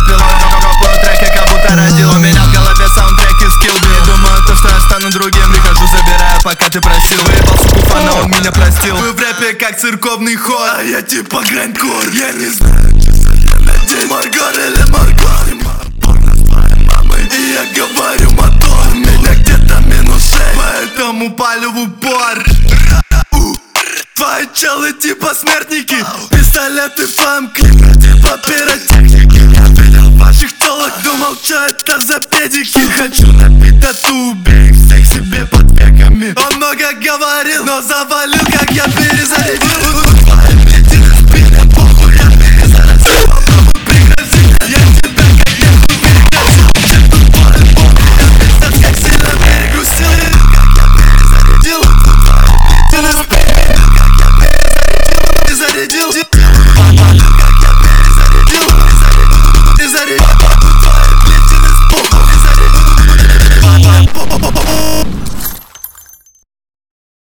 пилой копаю треки, как будто родил. У меня в голове саундтрек из Kill Bill. Думаю, то, что я стану другим. Прихожу, забираю, пока ты просил. Выебал суку фана, он меня простил. Вы в рэпе как церковный хор, а я типа грандкор. Я не знаю, что я надеюсь, Маргор или Маргор. И я говорю мотор, у меня где-то -6, поэтому палю в упор. Твои челы типа смертники, пистолеты фамки, типа пиротехники. Я видел ваших телок, думал, что это за педики. Хочу напить тату, убей всех себе под веками. Он много говорил, но завалил, как я перезарядил.